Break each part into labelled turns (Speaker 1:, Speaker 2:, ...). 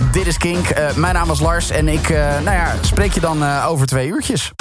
Speaker 1: Dit is Kink. Mijn naam is Lars en ik spreek je dan over 2 uurtjes.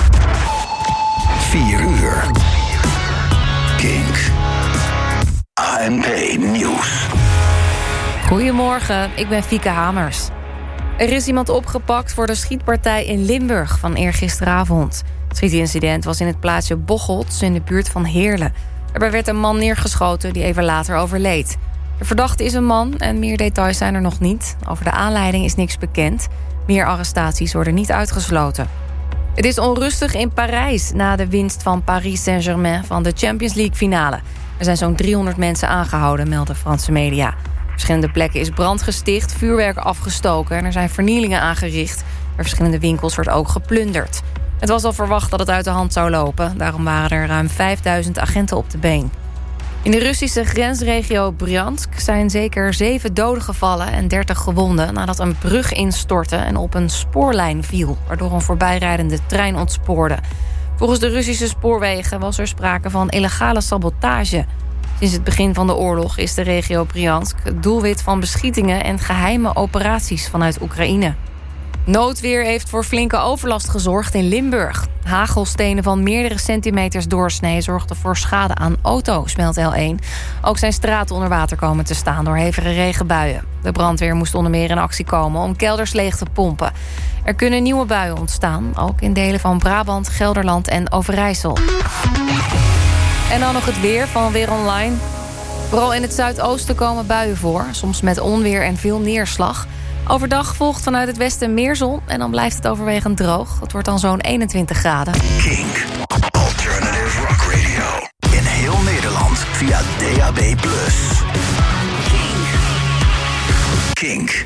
Speaker 2: 4 uur. Kink. ANP Nieuws.
Speaker 3: Goedemorgen, ik ben Fieke Hamers. Er is iemand opgepakt voor de schietpartij in Limburg van eergisteravond. Het schietincident was in het plaatsje Bocholt in de buurt van Heerlen. Daarbij werd een man neergeschoten die even later overleed. De verdachte is een man en meer details zijn er nog niet. Over de aanleiding is niks bekend. Meer arrestaties worden niet uitgesloten. Het is onrustig in Parijs na de winst van Paris Saint-Germain van de Champions League finale. Er zijn zo'n 300 mensen aangehouden, melden Franse media. Op verschillende plekken is brand gesticht, vuurwerk afgestoken en er zijn vernielingen aangericht. Bij verschillende winkels wordt ook geplunderd. Het was al verwacht dat het uit de hand zou lopen. Daarom waren er ruim 5000 agenten op de been. In de Russische grensregio Bryansk zijn zeker 7 doden gevallen en 30 gewonden nadat een brug instortte en op een spoorlijn viel, waardoor een voorbijrijdende trein ontspoorde. Volgens de Russische spoorwegen was er sprake van illegale sabotage. Sinds het begin van de oorlog is de regio Bryansk het doelwit van beschietingen en geheime operaties vanuit Oekraïne. Noodweer heeft voor flinke overlast gezorgd in Limburg. Hagelstenen van meerdere centimeters doorsnee zorgden voor schade aan auto's, meldt L1. Ook zijn straten onder water komen te staan door hevige regenbuien. De brandweer moest onder meer in actie komen om kelders leeg te pompen. Er kunnen nieuwe buien ontstaan, ook in delen van Brabant, Gelderland en Overijssel. En dan nog het weer van Weer Online. Vooral in het zuidoosten komen buien voor, soms met onweer en veel neerslag. Overdag volgt vanuit het westen meer zon en dan blijft het overwegend droog. Het wordt dan zo'n 21 graden.
Speaker 2: Kink. Alternative Rock Radio. In heel Nederland via DAB+. Kink. Kink.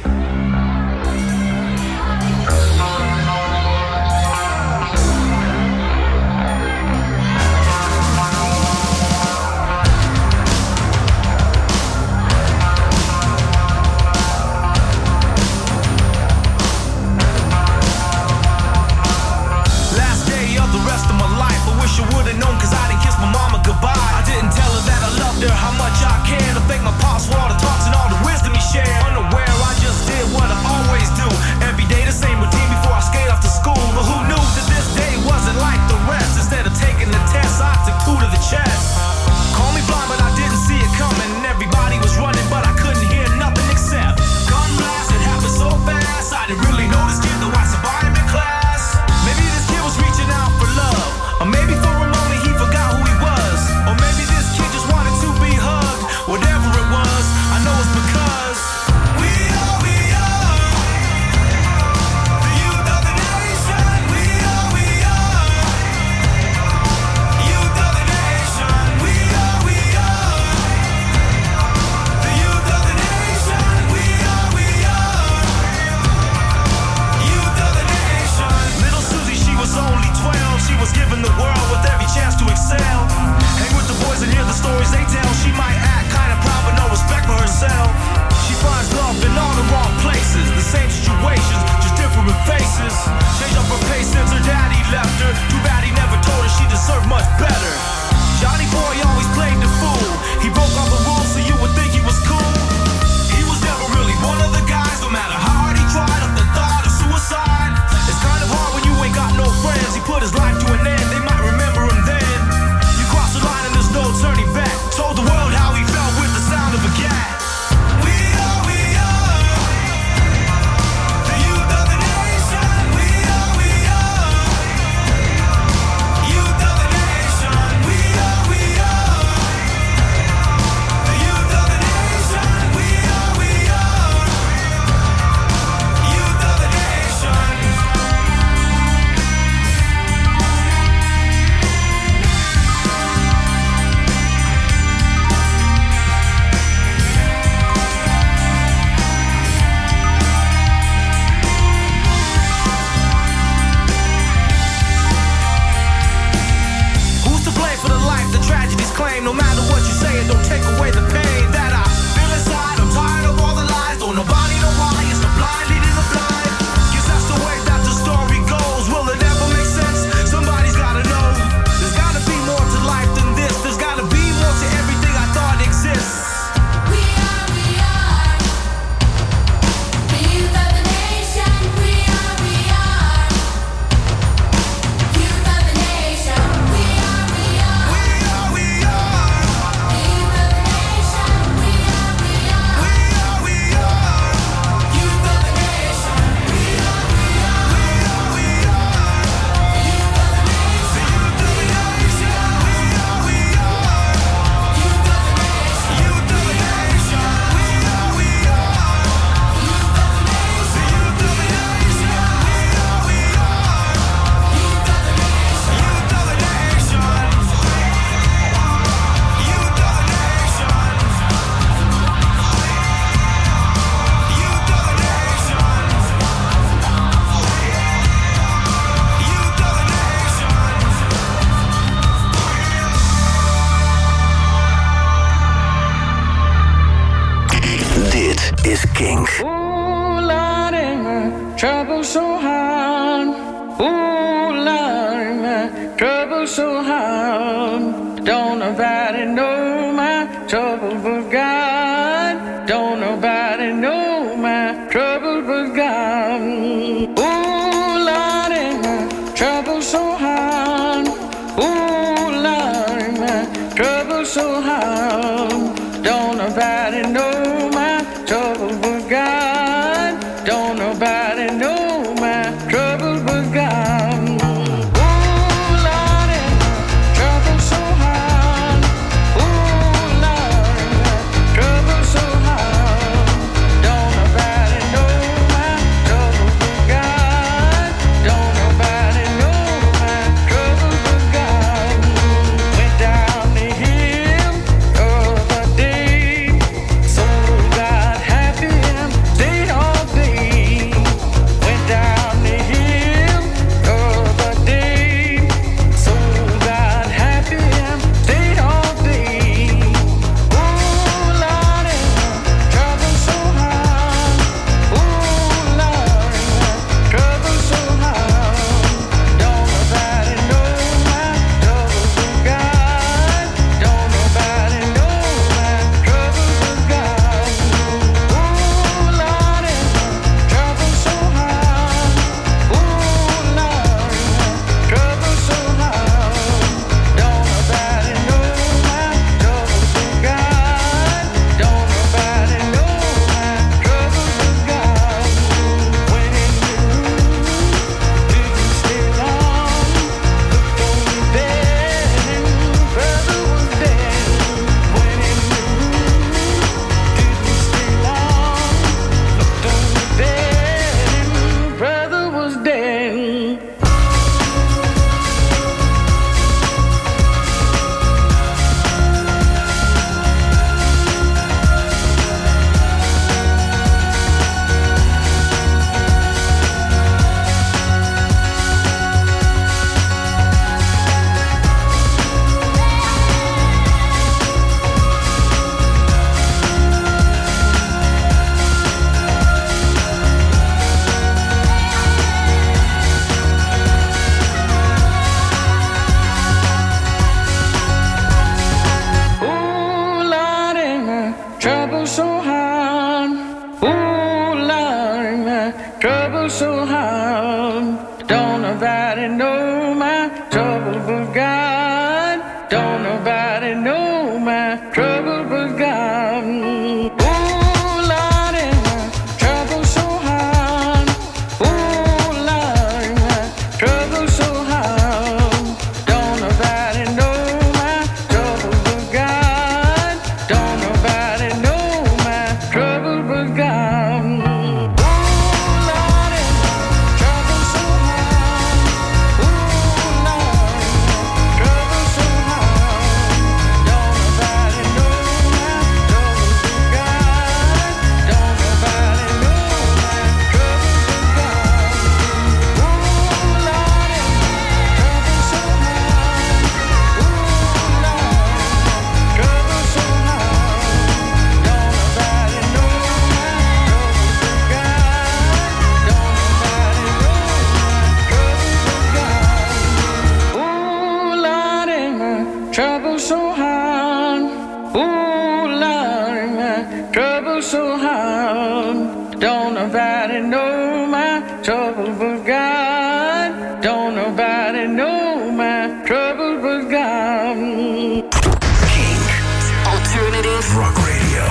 Speaker 4: Wish I would've known cause I didn't kiss my mama goodbye. I didn't tell her that I loved her, how much I cared. I thank my pops for all the talks and all the wisdom he shared. Unaware, I just did
Speaker 2: Kink.
Speaker 5: Ooh, Lordy, my trouble so hard. Ooh, Lordy, my trouble so hard. Don't nobody know my trouble but God. Don't nobody know my trouble but God. Ooh, Lordy, my trouble so hard. Ooh, Lordy, my trouble so hard. Don't nobody know my trouble but God. Don't nobody know my trouble but God. Ooh, Lordy, my trouble so hard. Ooh, Lordy, my trouble so hard. Don't nobody know my trouble but God. Don't nobody know my trouble but God. Went down the hill the other day, so got happy and stayed all day. Went down the hill the other day, so got happy and stayed all day. Ooh, Lordy, my trouble so hard. Ooh, Lordy, my trouble so hard. Don't nobody know my trouble but God. Don't nobody know my trouble but God. Ooh, Lordy, my trouble so hard. Ooh, Lordy, my trouble so hard. Don't nobody know my trouble but God. Don't nobody know my trouble but God. Went in the room, didn't stay long. Looked on the bed and brother was dead. Went in the room, didn't stay long. Looked on the bed and brother was dead. Ooh, Lordy, my trouble so hard. Ooh, Lordy, my trouble so hard. Don't nobody know my trouble but God. Don't nobody know my trouble but God. Ooh, Lordy, my trouble so hard. Ooh, Lordy, my trouble so hard. Don't nobody know my trouble but God. Don't nobody know my trouble but God. Ooh, Lordy, my trouble so hard. Ooh, Lordy, my trouble so hard. Don't nobody know my trouble but God. Don't nobody know my trouble but God. Ooh, Lordy, my trouble so hard. Ooh, Lordy, my trouble so hard. Don't nobody know my trouble but God. Don't nobody know my trouble but God. Ooh, Lordy, my trouble so hard. Ooh, Lordy, my trouble so hard. Don't nobody know my trouble but God. Don't nobody know my trouble but God.
Speaker 2: Kink. Alternative Rock Radio.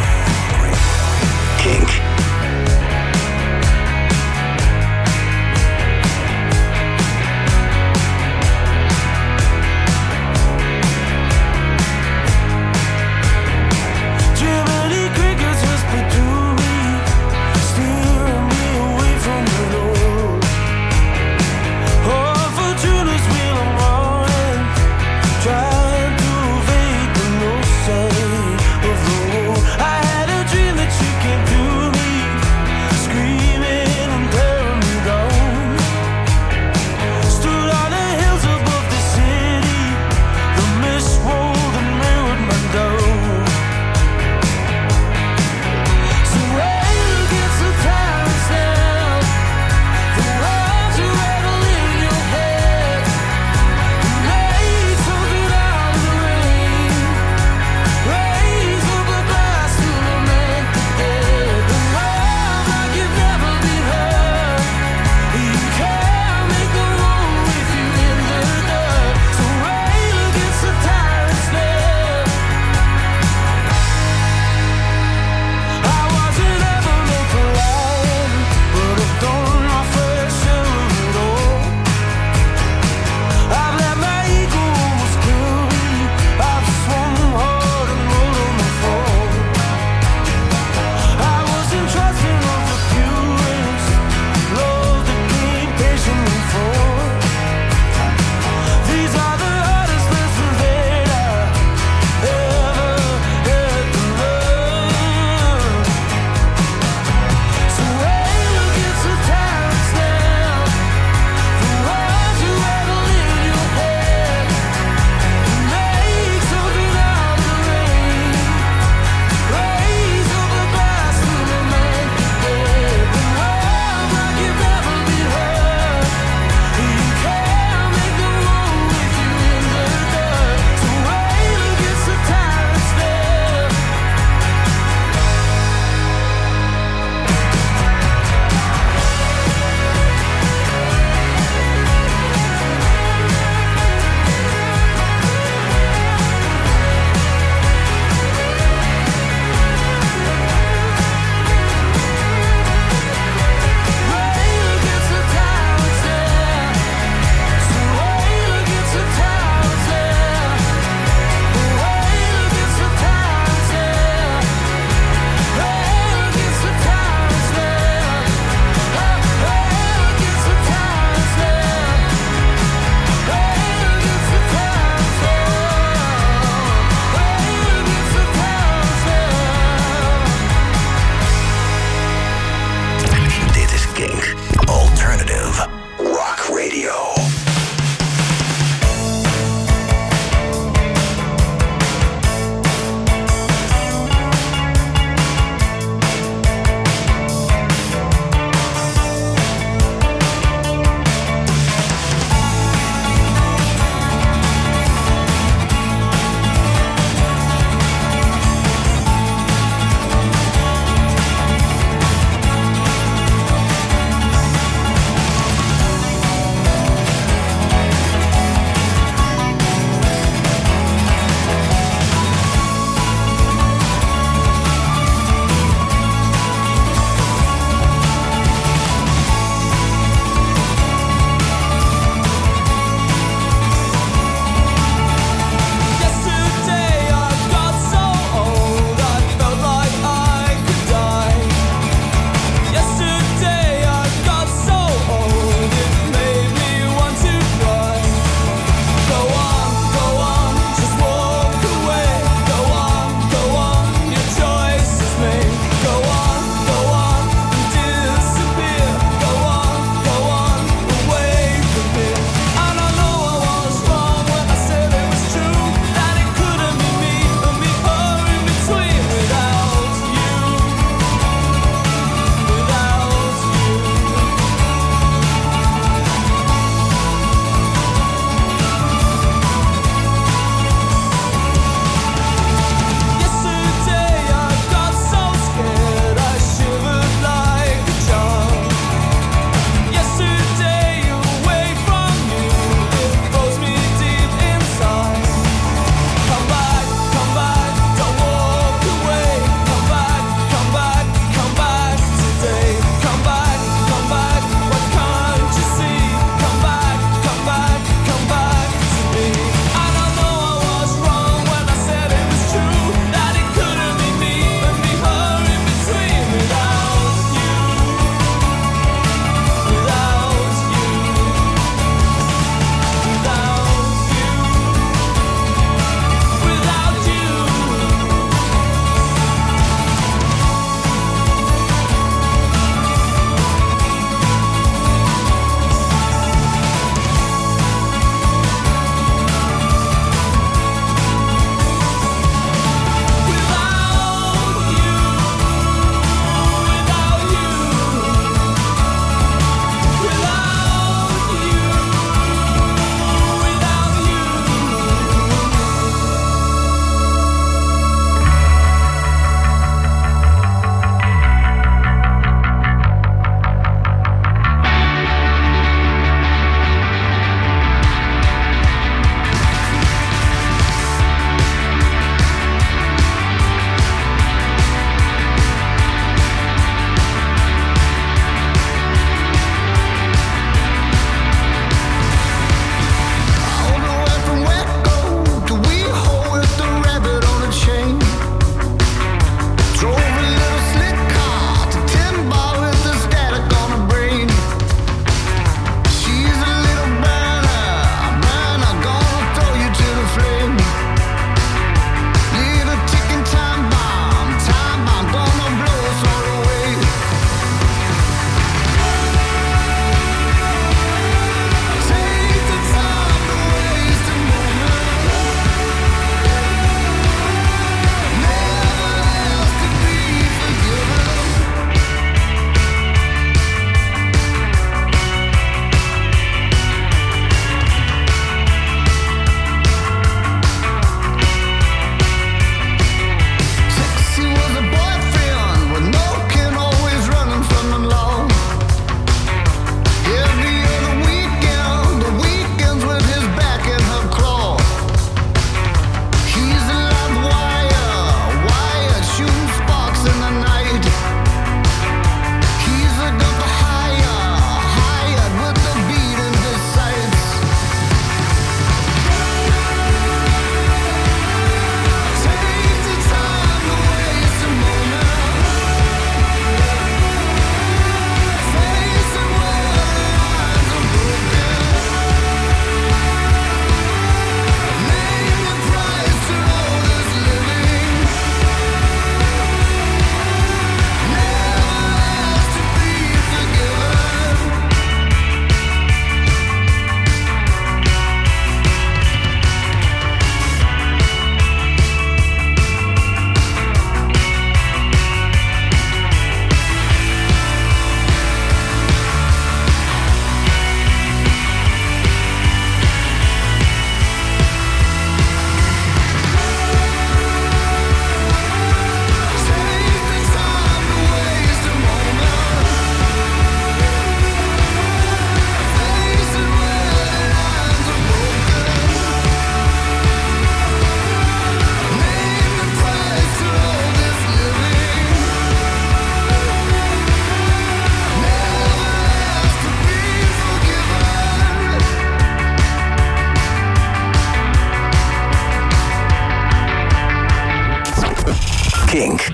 Speaker 2: Kink.
Speaker 4: Jiminy crickets whisper to me, steering me away from the road. Oh, Fortuna's wheel I'm running, trying to evade the no sign of the road. I had a dream that you came to me,
Speaker 2: Kink.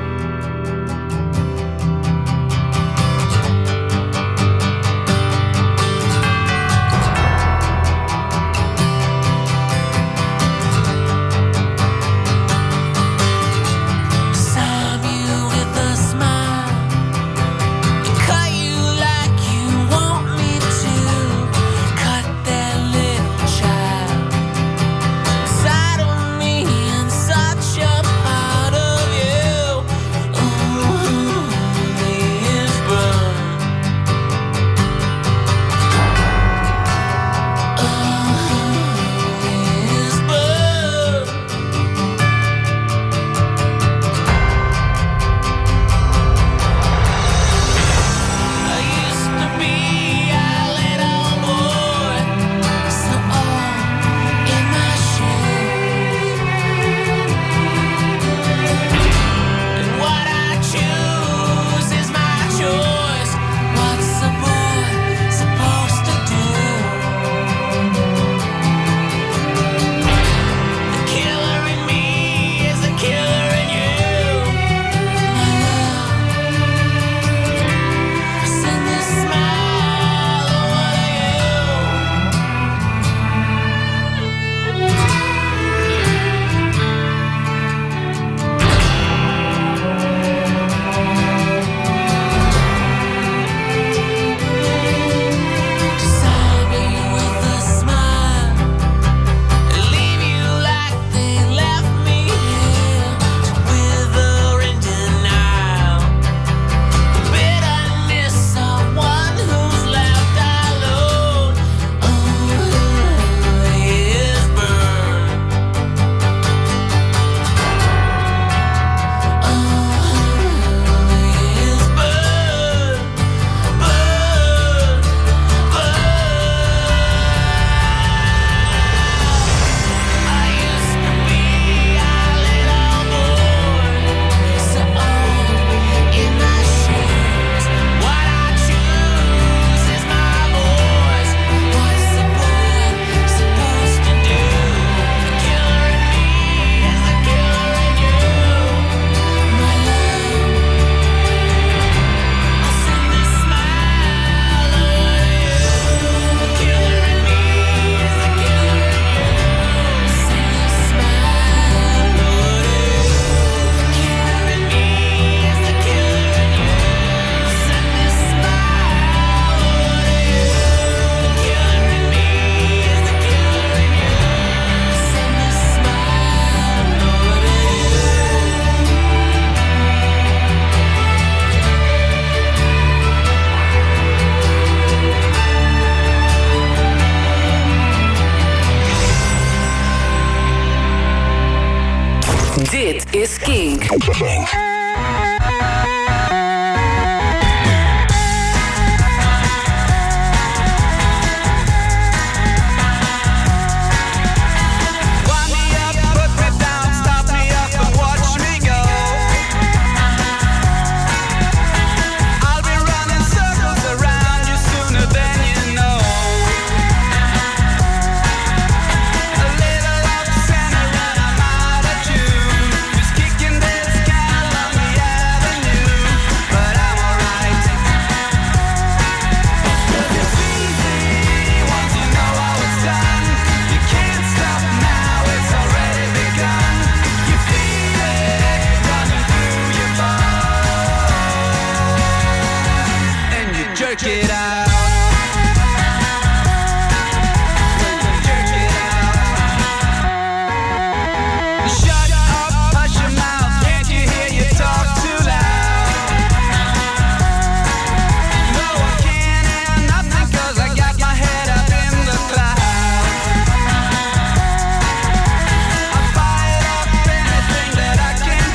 Speaker 6: Dit is Kink.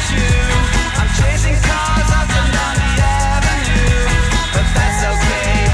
Speaker 7: That's okay.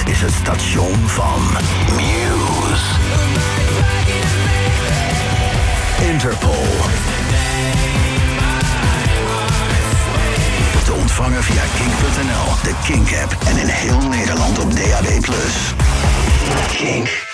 Speaker 2: is het station van Muse. Interpol. Te ontvangen via kink.nl, de Kink-app en in heel Nederland op DAB+. Kink.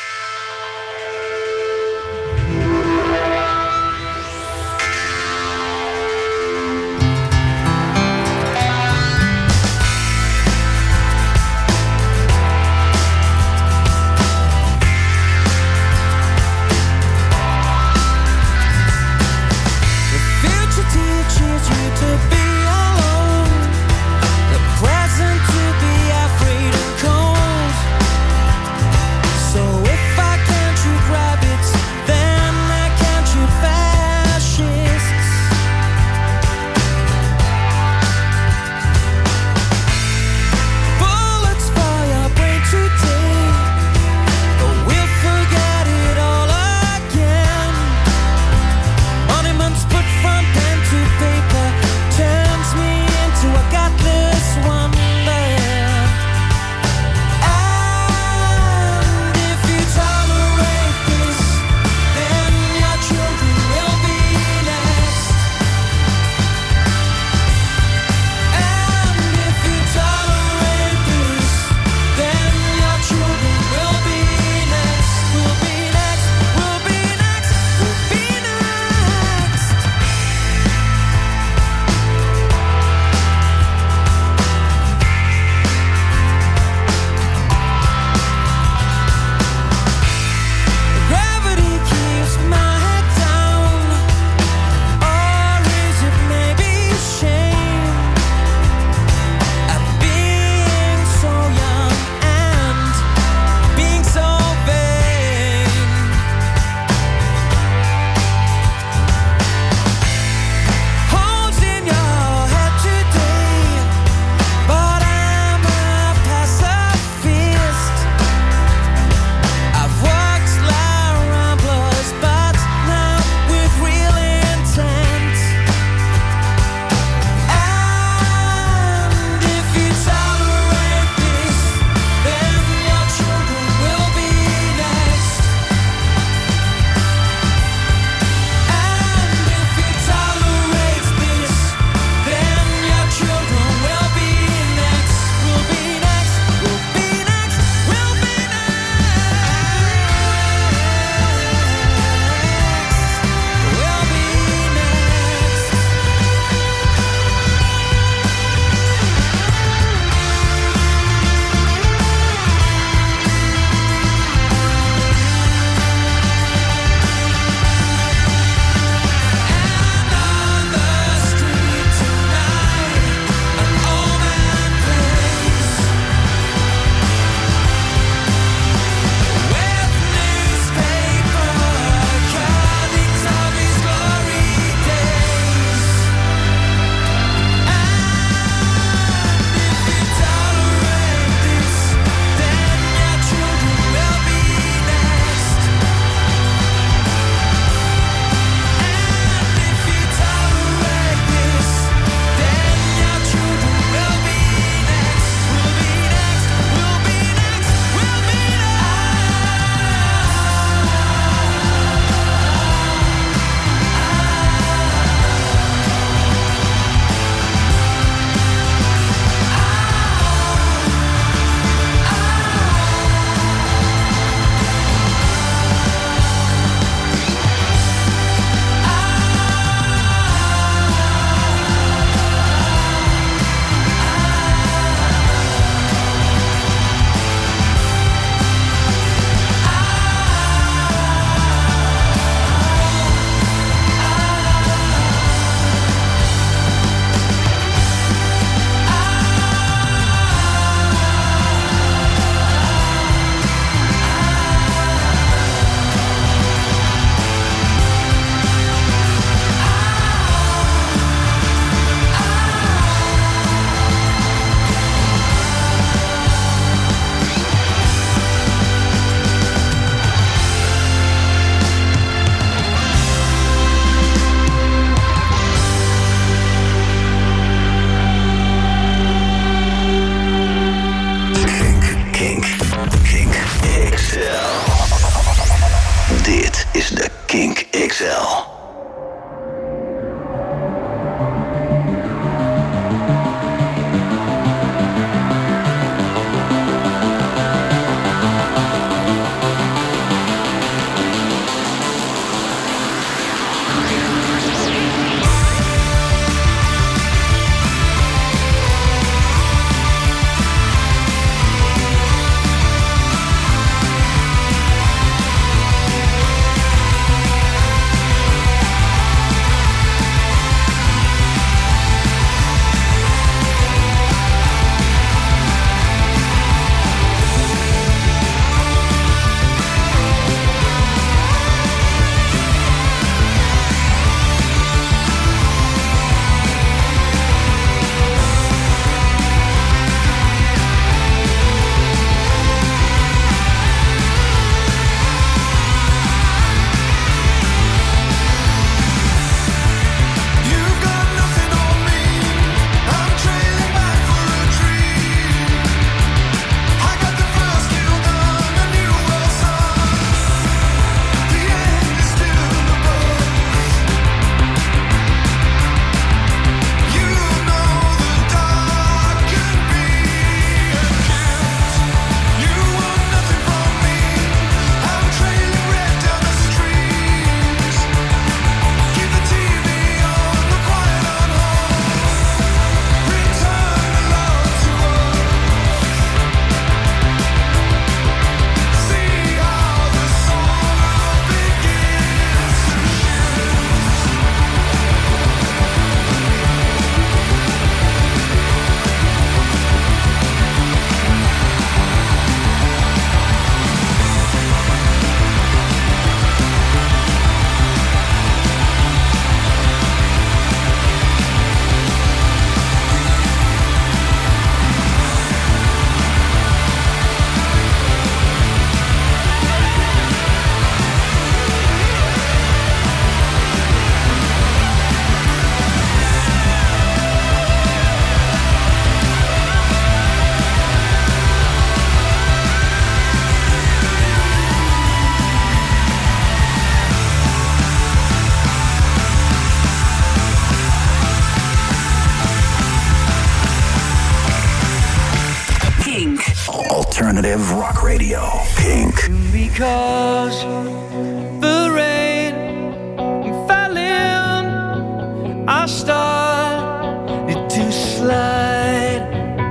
Speaker 7: So if
Speaker 2: XL. Alternative Rock Radio. Pink.
Speaker 7: Because the rain fell in, I started to slide.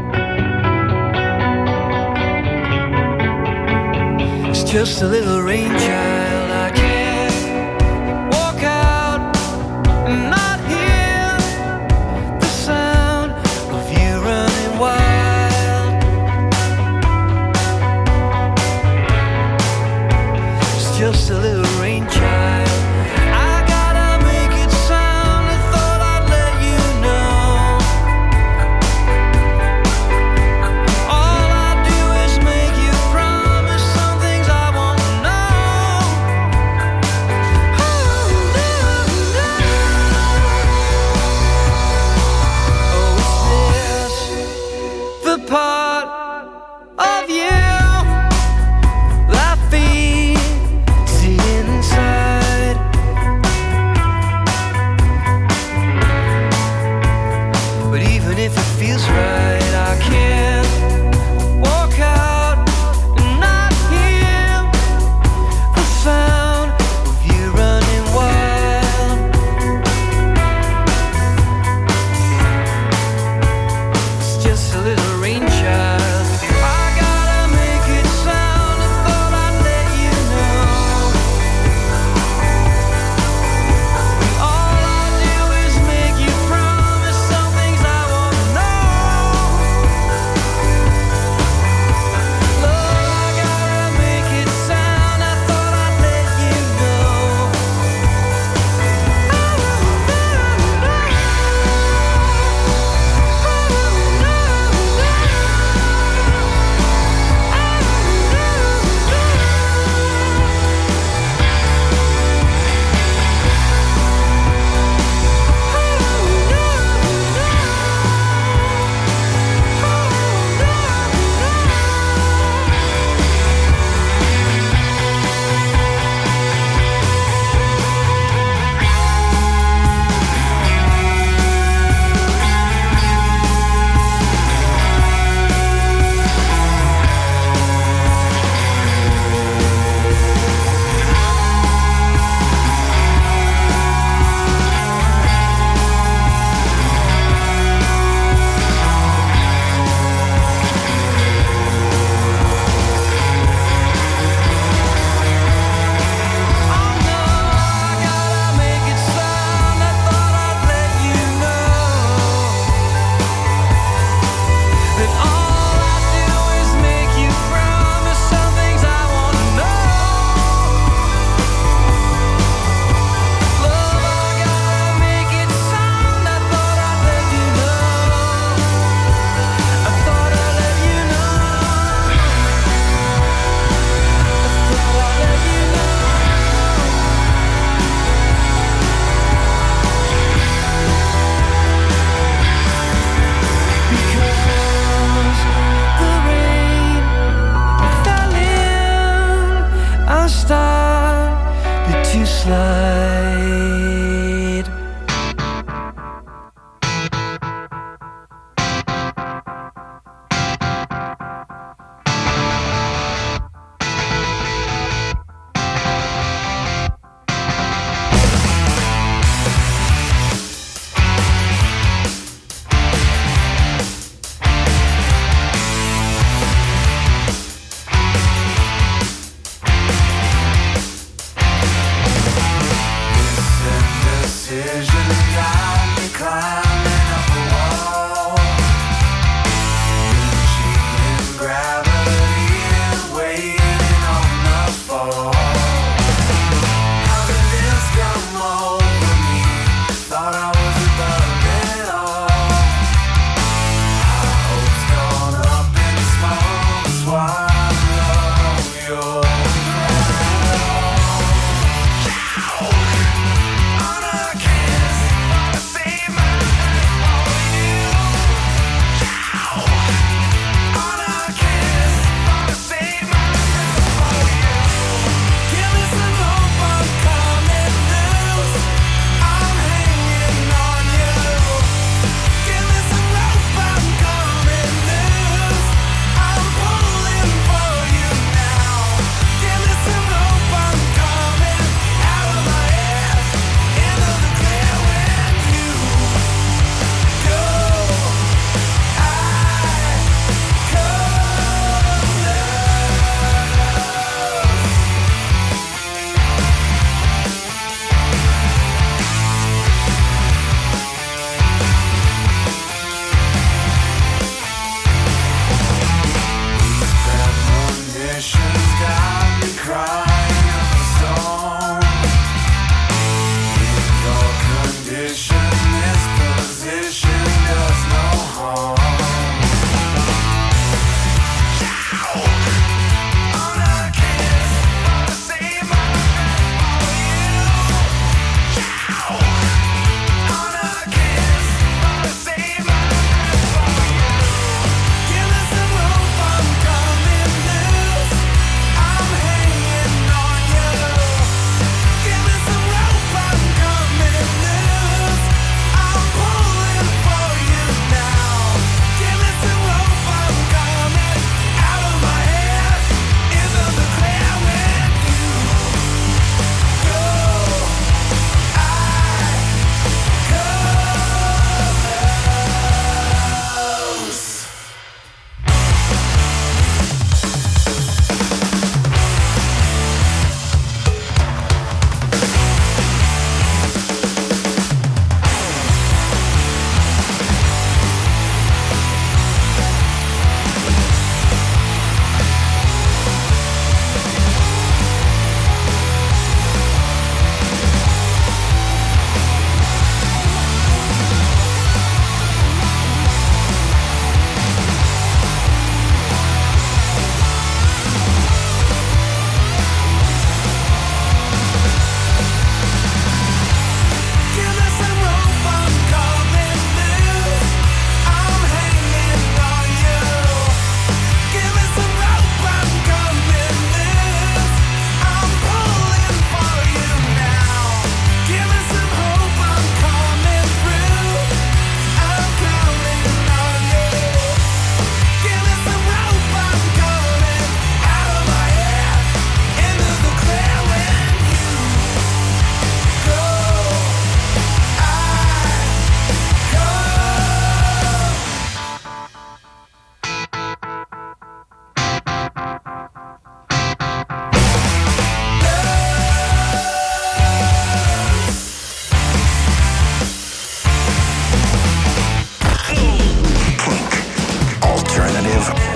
Speaker 7: It's just a little rain, child. I can't walk out and not hear the sound of you running wild. Just a little rain, child. I gotta make it sound. I thought I'd let you know. All I do is make you promise some things I won't know. Oh, no, no. Oh, is this the part of you that feels inside? But even if it feels right, I can't walk out and not hear the sound of you running wild. It's just a little rain, child. I gotta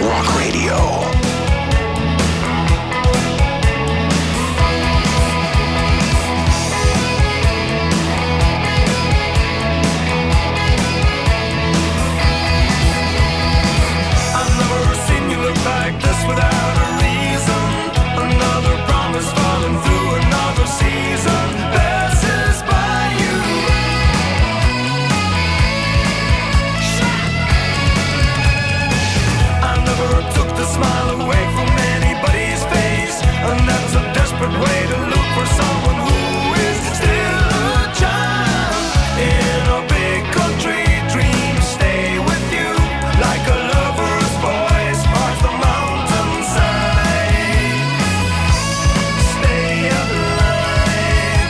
Speaker 2: Rock Radio.
Speaker 4: Like this without a reason. Another promise falling through another season passes by you. I never took the smile away from anybody's face, and that's a desperate way to look for someone who is still a child in a big country dream. Stay with you like a lover's voice. The mountainside, stay alive.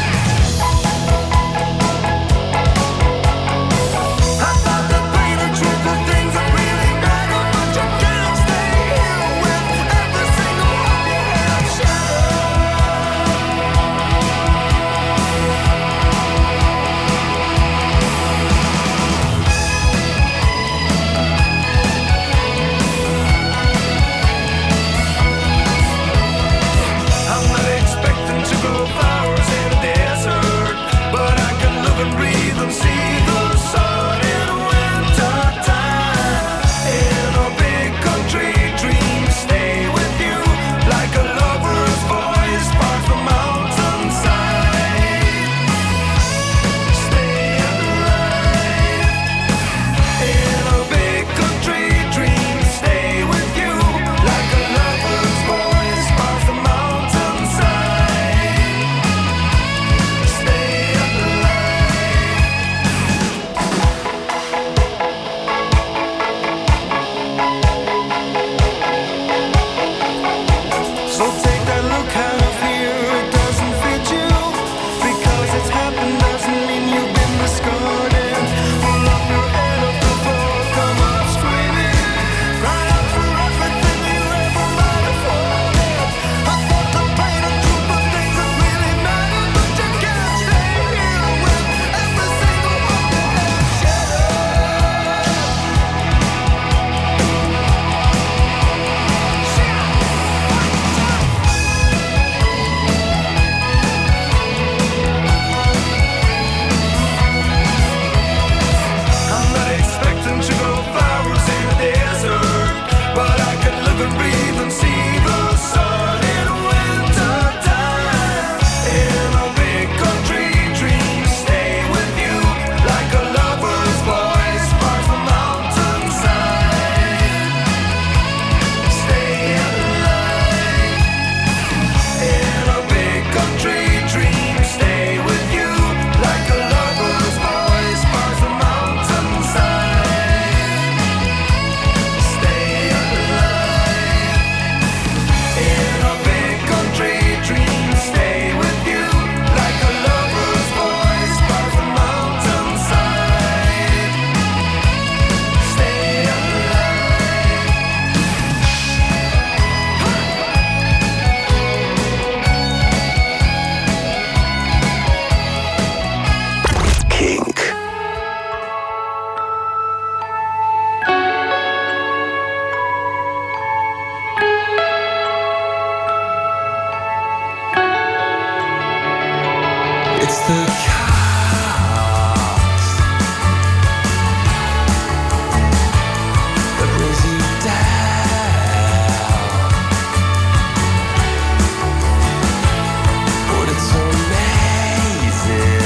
Speaker 4: I thought the pain and truth are things that really matter, but you can't stay here with every single one you have I'm not expecting to grow flowers in a desert, but I can live and breathe and see the sun in winter time. In a big country dream, stay with you like a lover's voice parts the mountainside. Stay alive. In a big country dream, stay with you like a lover's voice parts the mountainside. Stay So take that look out of here, it doesn't fit you. Because it's happened doesn't mean you've been discarded. Pull up your head off the floor, come up screaming. Cry out for everything you ever might have wanted. I thought the pain and truth are things that really matter, but you can't stay here with every single one you have shattered. I'm not expecting to grow flowers in a desert, but I can live and breathe and see the sun in winter time. In a big country dream, stay with you like a lover's voice parts the mountainside. Stay alive. In a big country dream, stay with you like a lover's voice parts the mountainside. Stay alive. In a big country dream, stay with you like a lover's voice parts the mountainside. Stay
Speaker 2: Kink.
Speaker 4: It's the chaos that brings you down, but it's amazing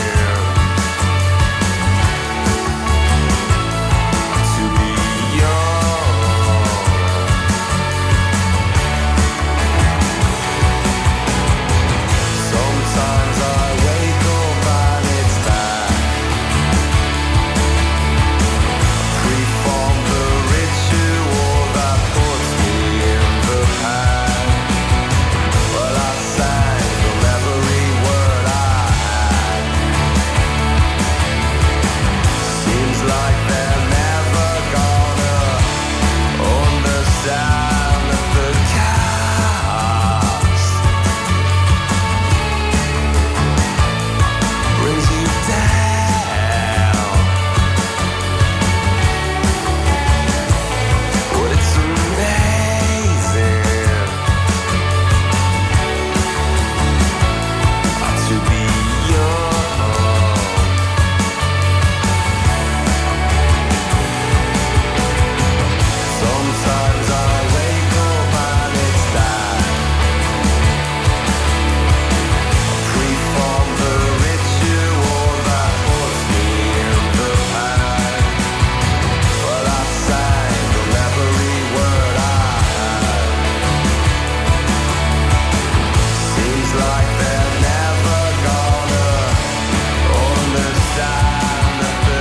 Speaker 4: to be young. Sometimes I wake up and it's time. Free from the ritual that puts me in the pan. Well, I sang from every word I had. Seems like they're never gonna understand that the chaos brings you down. But it's amazing Sometimes I wake up and it's dark. Freeform the ritual that puts me in the past. Well, I sang from every word I had. Seems like they're never gonna understand that the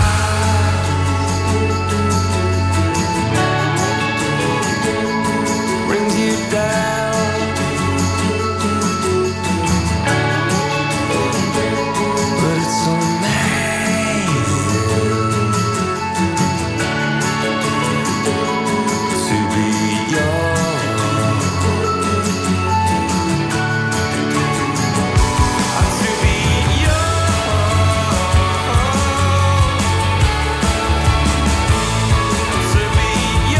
Speaker 4: brings you down. But it's amazing to be young. To be young. To be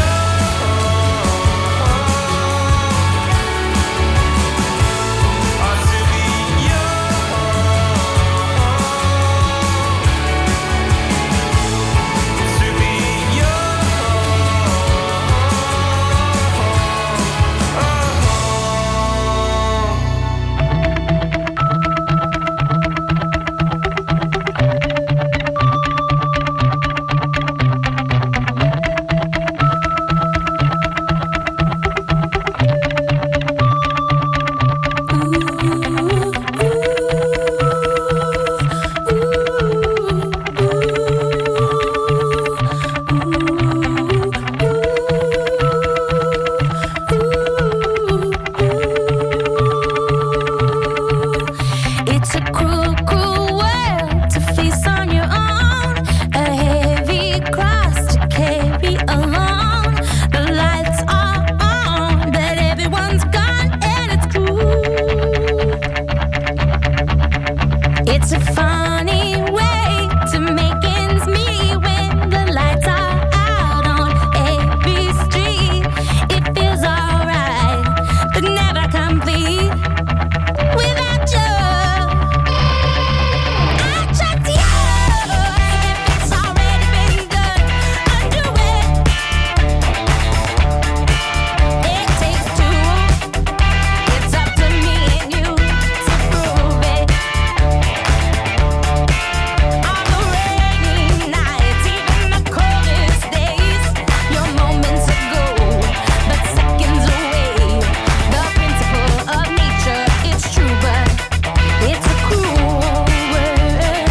Speaker 8: It's a cruel, cruel world to face on your own. A heavy cross to carry along. The lights are on, but everyone's gone, and it's cruel. It's a funny way to make ends meet when the lights are out on every street. It feels alright, but never complete without you. I trust you. If it's already been done, undo it. It takes two. It's up to me and you to prove it. On the rainy nights, even the coldest days, you're moments ago, but seconds away. The principle of nature, it's true, but it's a cruel world.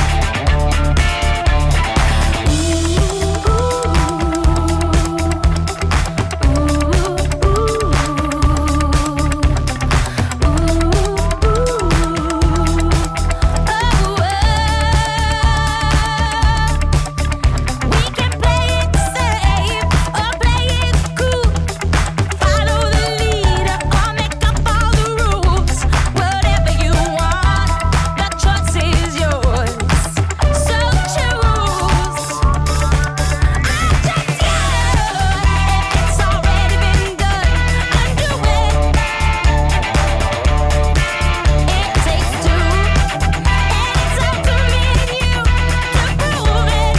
Speaker 8: We can play it safe or play it cool. Follow the leader or make up all the rules. Whatever you want, the choice is yours. So choose. I trust you. If it's already been done, undo it. It takes two, and it's up to me and you to prove it.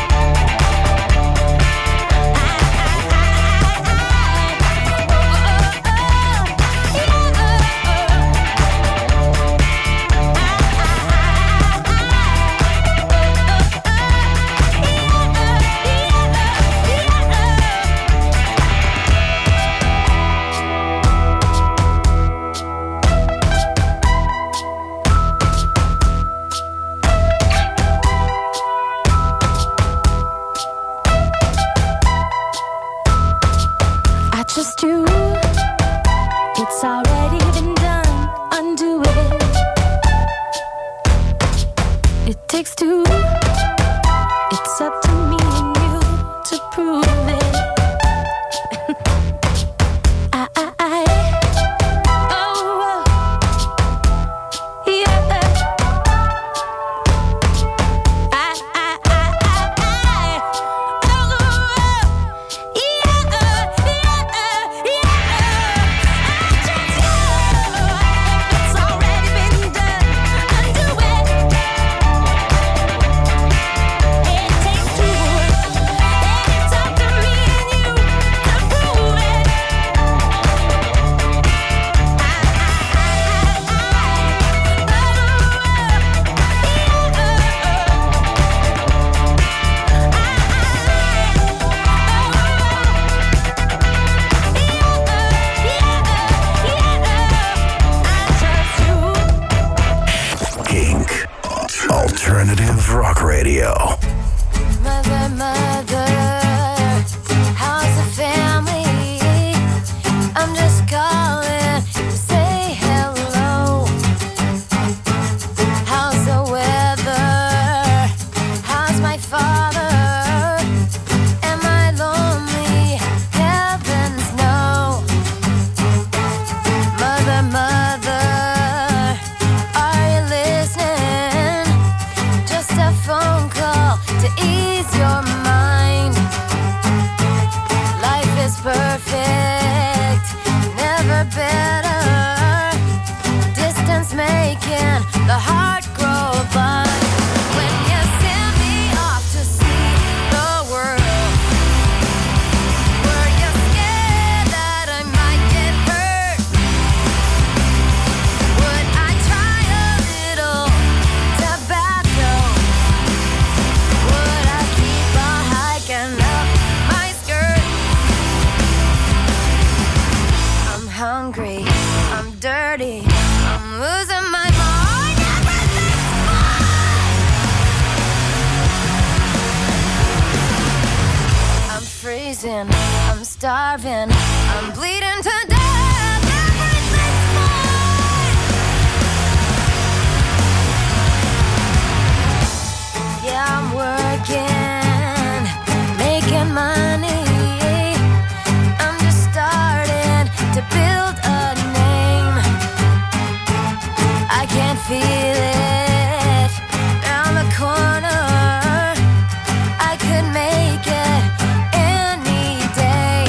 Speaker 8: I trust you. It's already been done. Undo it. It takes two. It's up to me and you to prove it. It's up to perfect, never better. Distance making the heart grow, but when you send me off to see the world, were you scared that I might get hurt? Would I try a little tobacco? Would I keep on hiking up my skirt? I'm hungry, I'm dirty, I'm losing my mind, everything's fine. I'm freezing, I'm starving, I'm bleeding to death, everything's fine. Yeah, I'm working, making money. I'm just starting to build a name. I can feel it down the corner. I could make it any day.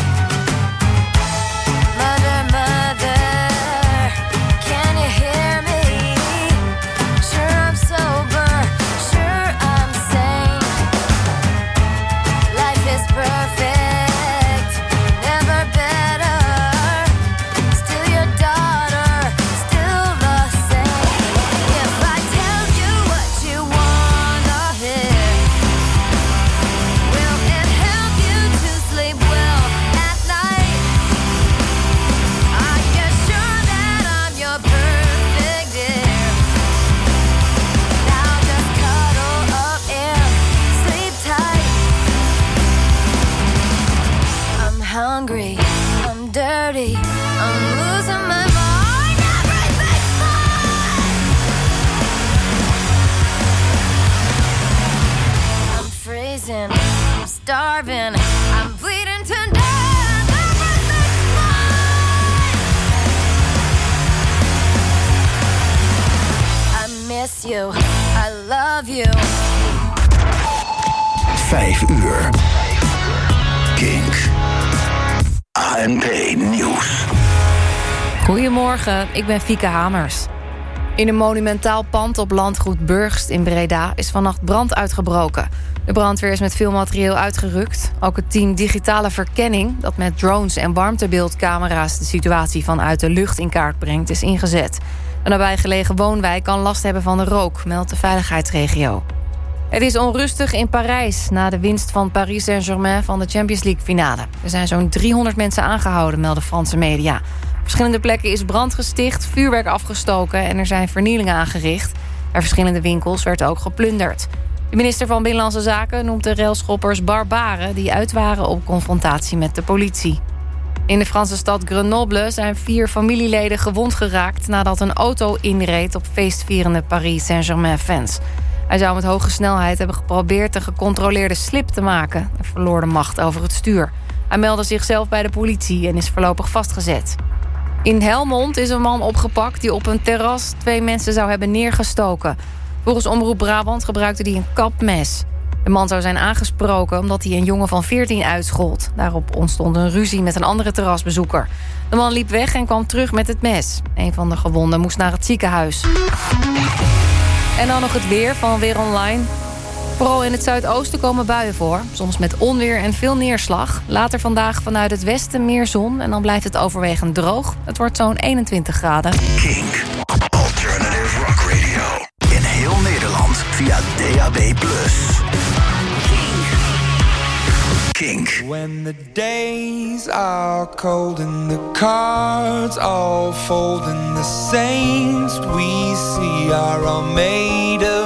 Speaker 8: Mother, mother, can you hear me? Sure I'm sober, sure I'm sane. Life is perfect, never better. Still your daughter, still the same. If I tell you what you wanna hear, will it help you to sleep well at night? Are you sure that I'm your perfect dear? Now just cuddle up and sleep tight. I'm hungry, I'm dirty, I'm losing my mind, everything's fine. I'm freezing, I'm starving, I'm bleeding to death, everything's fine. I miss you, I love you.
Speaker 2: 5 uur. Kink. ANP Nieuws.
Speaker 3: Goedemorgen, ik ben Fieke Hamers. In een monumentaal pand op landgoed Burgst in Breda is vannacht brand uitgebroken. De brandweer is met veel materieel uitgerukt. Ook het team Digitale Verkenning, dat met drones en warmtebeeldcamera's de situatie vanuit de lucht in kaart brengt, is ingezet. Een nabijgelegen woonwijk kan last hebben van de rook, meldt de veiligheidsregio. Het is onrustig in Parijs na de winst van Paris Saint-Germain van de Champions League finale. Er zijn zo'n 300 mensen aangehouden, melden Franse media. Op verschillende plekken is brand gesticht, vuurwerk afgestoken en er zijn vernielingen aangericht. Bij verschillende winkels werd ook geplunderd. De minister van Binnenlandse Zaken noemt de railschoppers barbaren die uit waren op confrontatie met de politie. In de Franse stad Grenoble zijn 4 familieleden gewond geraakt nadat een auto inreed op feestvierende Paris Saint-Germain-fans. Hij zou met hoge snelheid hebben geprobeerd een gecontroleerde slip te maken en verloor de macht over het stuur. Hij meldde zichzelf bij de politie en is voorlopig vastgezet. In Helmond is een man opgepakt die op een terras 2 mensen zou hebben neergestoken. Volgens Omroep Brabant gebruikte hij een kapmes. De man zou zijn aangesproken omdat hij een jongen van 14 uitschold. Daarop ontstond een ruzie met een andere terrasbezoeker. De man liep weg en kwam terug met het mes. Een van de gewonden moest naar het ziekenhuis. En dan nog het weer van Weer Online. Vooral in het zuidoosten komen buien voor. Soms met onweer en veel neerslag. Later vandaag vanuit het westen meer zon. En dan blijft het overwegend droog. Het wordt zo'n 21 graden.
Speaker 2: Kink. Alternative Rock Radio. In heel Nederland via DAB+. Kink.
Speaker 9: When the days are cold and the cards all fold and the saints we see are all made of